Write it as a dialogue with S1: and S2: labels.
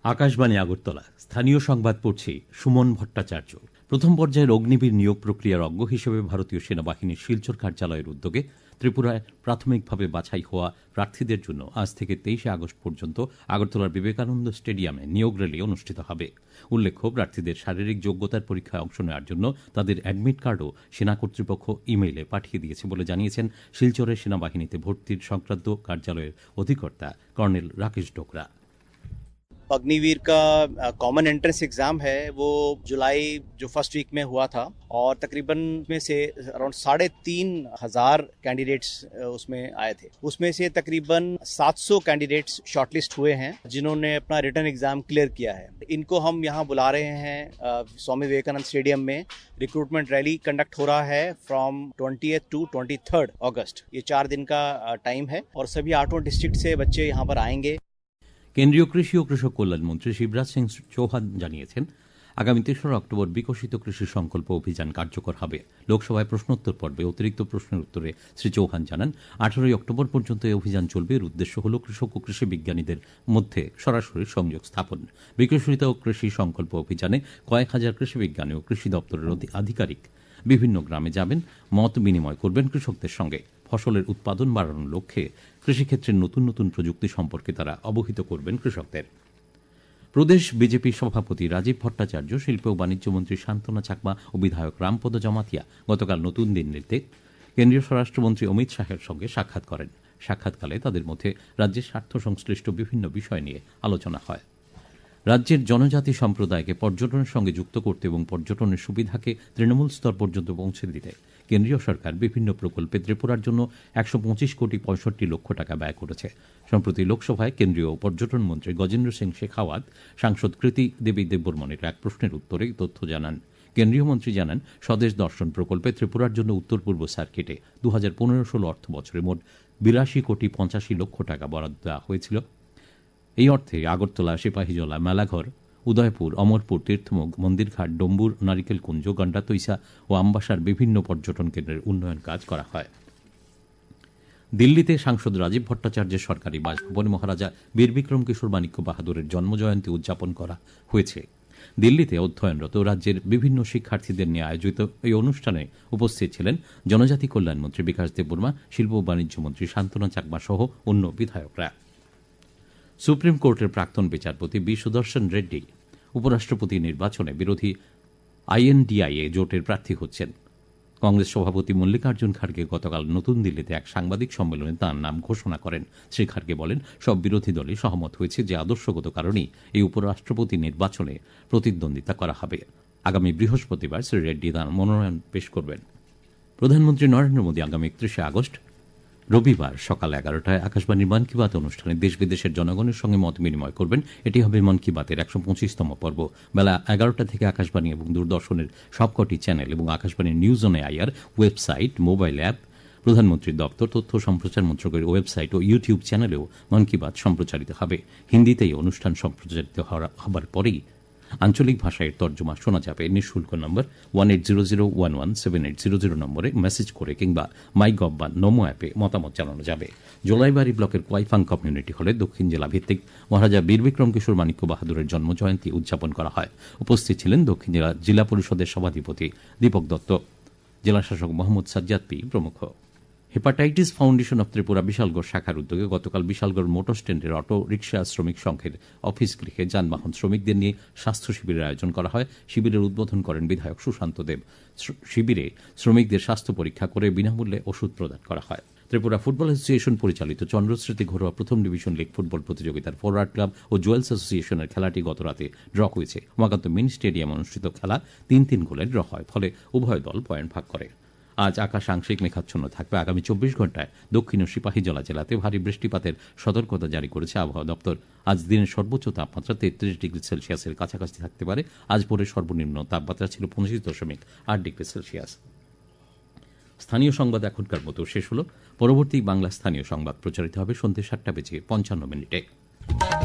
S1: আকাশবাণী আগরতলা, স্থানীয় সংবাদ পড়ছি সুমন ভট্টাচার্য। প্রথম পর্যায়ের অগ্নিবীর নিয়োগ প্রক্রিয়ার অঙ্গ হিসেবে ভারতীয় সেনাবাহিনীর শিলচর কার্যালয়ের উদ্যোগে ত্রিপুরায় প্রাথমিকভাবে বাছাই হওয়া প্রার্থীদের জন্য আজ থেকে 23 আগস্ট পর্যন্ত আগরতলার বিবেকানন্দ স্টেডিয়ামে নিয়োগ র্যালি অনুষ্ঠিত হবে। উল্লেখ্য, প্রার্থীদের শারীরিক যোগ্যতার পরীক্ষায় অংশ নেওয়ার জন্য তাদের অ্যাডমিট কার্ডও সেনা কর্তৃপক্ষ ইমেইলে পাঠিয়ে দিয়েছে বলে জানিয়েছেন শিলচরের সেনাবাহিনীতে ভর্তির সংক্রান্ত কার্যালয়ের অধিকর্তা कर्नल राकेश डोगरा।
S2: अग्निवीर का कॉमन एंट्रेंस एग्जाम है, वो जुलाई जो फर्स्ट वीक में हुआ था और तकरीबन में से अराउंड 3,500 कैंडिडेट्स उसमें आए थे। उसमें से तकरीबन 700 कैंडिडेट्स शॉर्टलिस्ट हुए हैं जिन्होंने अपना रिटन एग्जाम क्लियर किया है। इनको हम यहाँ बुला रहे हैं स्वामी विवेकानंद स्टेडियम में। रिक्रूटमेंट रैली कंडक्ट हो रहा है फ्रॉम 20th to 23rd अगस्त। ये 4 दिन का टाइम है और सभी 8 डिस्ट्रिक्ट से बच्चे यहाँ पर आएंगे।
S1: কেন্দ্রীয় কৃষি ও কৃষক কল্যাণ মন্ত্রী শিবরাজ সিং চৌহান জানিয়েছেন, আগামী 3রা অক্টোবর বিকশিত কৃষি সংকল্প অভিযান কার্যকর হবে। লোকসভায় প্রশ্নোত্তর পর্বে অতিরিক্ত প্রশ্নের উত্তরে শ্রী চৌহান জানান, 18 অক্টোবর পর্যন্ত এই অভিযান চলবে। এর উদ্দেশ্য হল কৃষক ও কৃষি বিজ্ঞানীদের মধ্যে সরাসরি সংযোগ স্থাপন। বিকশিত কৃষি সংকল্প অভিযানে কয়েক হাজার কৃষি বিজ্ঞানী ও কৃষি দপ্তরের আধিকারিক বিভিন্ন গ্রামে যাবেন, মত বিনিময় করবেন কৃষকদের সঙ্গে। ফসলের উৎপাদন বাড়ানোর লক্ষ্যে কৃষিক্ষেত্রের নতুন নতুন প্রযুক্তি সম্পর্কে তারা অবহিত করবেন কৃষকদের। প্রদেশ বিজেপি সভাপতি রাজীব ভট্টাচার্য, শিল্প ও বাণিজ্য মন্ত্রী শান্তনা চাকমা ও বিধায়ক রামপদ জমাতিয়া গতকাল নতুন দিল্লিতে কেন্দ্রীয় স্বরাষ্ট্রমন্ত্রী অমিত শাহের সঙ্গে সাক্ষাৎ করেন। সাক্ষাৎকালে তাদের মধ্যে রাজ্যের স্বার্থ সংশ্লিষ্ট বিভিন্ন বিষয় নিয়ে আলোচনা হয়। রাজ্যের জনজাতি সম্প্রদায়কে পর্যটনের সঙ্গে যুক্ত করতে এবং পর্যটনের সুবিধাকে তৃণমূল স্তর পর্যন্ত পৌঁছে দিতে কেন্দ্রীয় সরকার বিভিন্ন প্রকল্পে ত্রিপুরার জন্য 125 কোটি 65 লক্ষ টাকা ব্যয় করেছে। সম্প্রতি লোকসভায় কেন্দ্রীয় পর্যটন মন্ত্রী গজেন্দ্র সিং শেখাওয়াত সাংসদ কৃতি দেবী দেববর্মনের এক প্রশ্নের উত্তরে তথ্য জানান। কেন্দ্রীয় মন্ত্রী জানান, স্বদেশ দর্শন প্রকল্পে ত্রিপুরার জন্য উত্তর পূর্ব সার্কিটে 2015-16 অর্থ বছরে মোট 82 কোটি 85 লক্ষ টাকা বরাদ্দ দেওয়া হয়েছিল। এই অর্থে আগরতলা, সিপাহীজলা, মেলাঘর, উদয়পুর, অমরপুর, তীর্থমুখ, মন্দিরঘাট, ডম্বুর, নারিকেলকুঞ্জ, গন্ডাতৈসা ও আমবাসার বিভিন্ন পর্যটন কেন্দ্রের উন্নয়ন কাজ করা হয়। দিল্লিতে সাংসদ রাজীব ভট্টাচার্যের সরকারি বাসভবনে মহারাজা বীর বিক্রম কিশোর মাণিক্য বাহাদুরের জন্মজয়ন্তী উদযাপন করা হয়েছে। দিল্লিতে অধ্যয়নরত রাজ্যের বিভিন্ন শিক্ষার্থীদের নিয়ে আয়োজিত এই অনুষ্ঠানে উপস্থিত ছিলেন জনজাতি কল্যাণ মন্ত্রী বিকাশ দেববর্মা, শিল্প ও বাণিজ্য মন্ত্রী শান্তনা চাকমা সহ অন্য বিধায়করা। সুপ্রিম কোর্টের প্রাক্তন বিচারপতি বি সুদর্শন রেড্ডি উপরাষ্ট্রপতি নির্বাচনে বিরোধী INDIA জোটের প্রার্থী হচ্ছেন। কংগ্রেস সভাপতি মল্লিকার্জুন খার্গে গতকাল নতুন দিল্লিতে এক সাংবাদিক সম্মেলনে তাঁর নাম ঘোষণা করেন। শ্রী খার্গে বলেন, সব বিরোধী দলই সহমত হয়েছে যে আদর্শগত কারণেই এই উপরাষ্ট্রপতি নির্বাচনে প্রতিদ্বন্দ্বিতা করা হবে। আগামী বৃহস্পতিবার শ্রী রেড্ডি তাঁর মনোনয়ন পেশ করবেন। প্রধানমন্ত্রী নরেন্দ্র মোদী আগামী 31 আগস্ট রবিবার সকাল 11টায় আকাশবাণীর মন কি বাত অনুষ্ঠানে দেশ বিদেশের জনগণের সঙ্গে মত বিনিময় করবেন। এটি হবে মন কি বাতের 125তম পর্ব। বেলা 11টা থেকে আকাশবাণী এবং দূরদর্শনের সবকটি চ্যানেল এবং আকাশবাণীর news on AIR website, mobile app, প্রধানমন্ত্রীর দপ্তর, তথ্য সম্প্রচার মন্ত্রকের ওয়েবসাইট ও ইউটিউব চ্যানেলেও মন কি বাত সম্প্রচারিত হবে। হিন্দিতে এই অনুষ্ঠান সম্প্রচারিত হবার পরেই আঞ্চলিক ভাষায় তর্জমা শোনা যাবে। নিঃশুল্ক নম্বর 1800117800 নম্বরে মেসেজ করে কিংবা মাইগভ বা নমো অ্যাপে মতামত জানানো যাবে। জোলাইবাড়ি ব্লকের কোয়াইফাং কমিউনিটি হলে দক্ষিণ জেলা ভিত্তিক মহারাজা বীর বিক্রম কিশোর মাণিক্য বাহাদুরের জন্মজয়ন্তী উদযাপন করা হয়। উপস্থিত ছিলেন দক্ষিণ জেলা জিলা পরিষদের সভাধিপতি দীপক দত্ত, জেলাশাসক মোহাম্মদ সাজ্জাদ পি প্রমুখ। Hepatitis foundation of Tripura Bishalgarh শাখার উদ্যোগে গতকাল বিশালগড় মোটর স্ট্যান্ডের অটো রিক্সা শ্রমিক সংঘের অফিস গৃহে যানবাহন শ্রমিকদের নিয়ে স্বাস্থ্য শিবিরের আয়োজন করা হয়। শিবিরের উদ্বোধন করেন বিধায়ক সুশান্ত দেব। শিবিরে শ্রমিকদের স্বাস্থ্য পরীক্ষা করে বিনামূল্যে ওষুধ প্রদান করা হয়। ত্রিপুরা ফুটবল অ্যাসোসিয়েশন পরিচালিত চন্দ্রস্মৃতি ঘরোয়া প্রথম ডিভিশন লীগ ফুটবল প্রতিযোগিতার ফরওয়ার্ড ক্লাব ও জুয়েলস অ্যাসোসিয়েশনের খেলাটি গতরাতে ড্র হয়েছে। উমাকান্ত মিনি স্টেডিয়ামে অনুষ্ঠিত খেলা 3-3 গোলে ড্র হয়, ফলে উভয় দল পয়েন্ট ভাগ করে। আজ আকাশ আংশিক মেঘাচ্ছন্ন থাকবে। আগামী 24 ঘণ্টায় দক্ষিণ ও সিপাহীজলা জেলাতে ভারী বৃষ্টিপাতের সতর্কতা জারি করেছে আবহাওয়া দপ্তর। আজ দিনের সর্বোচ্চ তাপমাত্রা 33 ডিগ্রি সেলসিয়াসের কাছাকাছি থাকতে পারে। আজ ভোরের সর্বনিম্ন তাপমাত্রা ছিল 25.8 ডিগ্রি সেলসিয়াস। স্থানীয় সংবাদ এখনকার মতো শেষ হল। পরবর্তী বাংলা স্থানীয় সংবাদ প্রচারিত হবে সন্ধ্যে 7:55 মিনিটে।